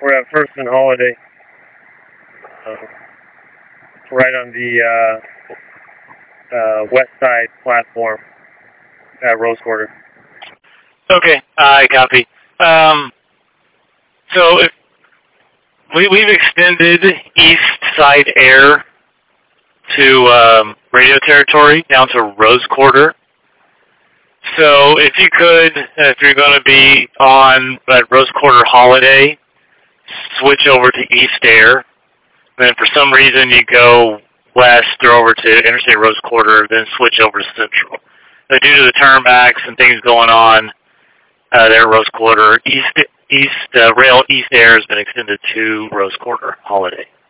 We're at First and Holiday. Right on the west side platform at Rose Quarter. Okay, I copy. So if we've extended east side air to radio territory down to Rose Quarter. So if you could, if you're going to be on at Rose Quarter Holiday, switch over to east air. Then for some reason you go west or over to Interstate Rose Quarter, then switch over to Central. But due to the turnbacks and things going on there at Rose Quarter, rail east air has been extended to Rose Quarter Holiday.